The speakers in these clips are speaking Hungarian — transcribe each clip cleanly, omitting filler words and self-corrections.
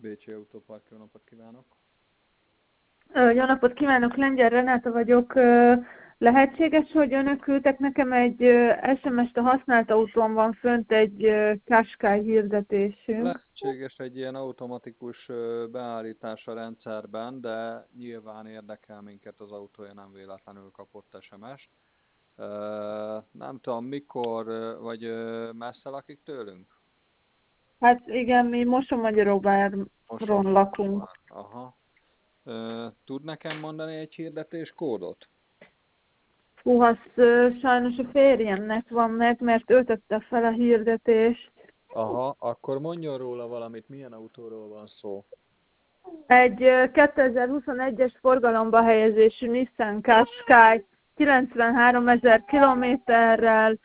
Bécsi Autópark, jó napot kívánok! Jó napot kívánok, Lengyel Renáta vagyok. Lehetséges, hogy önök küldtek nekem egy SMS-t, a használt autón van fönt egy Qashqai hirdetésünk. Lehetséges egy ilyen automatikus beállítás a rendszerben, de nyilván érdekel minket az autója, nem véletlenül kapott SMS-t. Nem tudom, mikor, vagy messze lakik tőlünk? Hát igen, mi Mosonmagyaróváron lakunk. Aha. Tud nekem mondani egy hirdetéskódot? Hú, azt sajnos a férjemnek van meg, mert ő tette fel a hirdetést. Aha, akkor mondjon róla valamit, milyen autóról van szó? Egy 2021-es forgalomba helyezésű Nissan Qashqai 93 000 kilométerrel,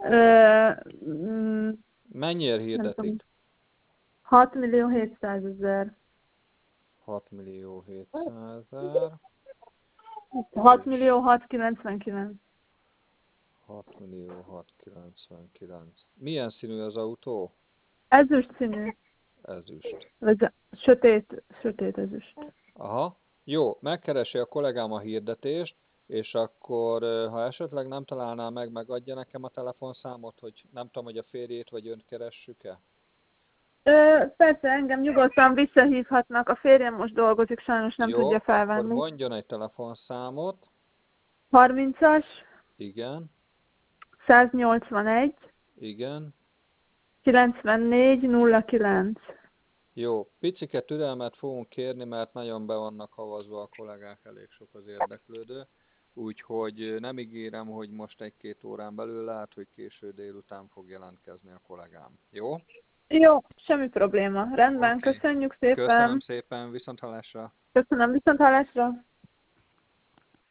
Mennyire hirdetik? 6.700.000. 6.700.000. 6.699.000. 6.699.000. Milyen színű az autó? Ezüst színű. Ezüst. Vagy sötét ezüst. Aha. Jó, megkeresi a kollégám a hirdetést, és akkor, ha esetleg nem találná meg, megadja nekem a telefonszámot, hogy nem tudom, hogy a férjét vagy önt keressük-e? Persze, engem nyugodtan visszahívhatnak. A férjem most dolgozik, sajnos nem Jó, tudja akkor felvenni. mondjon egy telefonszámot. 30-as, Igen, 181, igen. 94 09. Jó, picike türelmet fogunk kérni, mert nagyon be vannak havazva a kollégák, elég sok az érdeklődő. Úgyhogy nem ígérem, hogy most 1-2 órán belül, lehet, hogy késő délután fog jelentkezni a kollégám. Jó? Jó, semmi probléma. Rendben, Oké. köszönjük Köszönöm szépen. szépen, viszonthallásra! Köszönöm, viszonthallásra.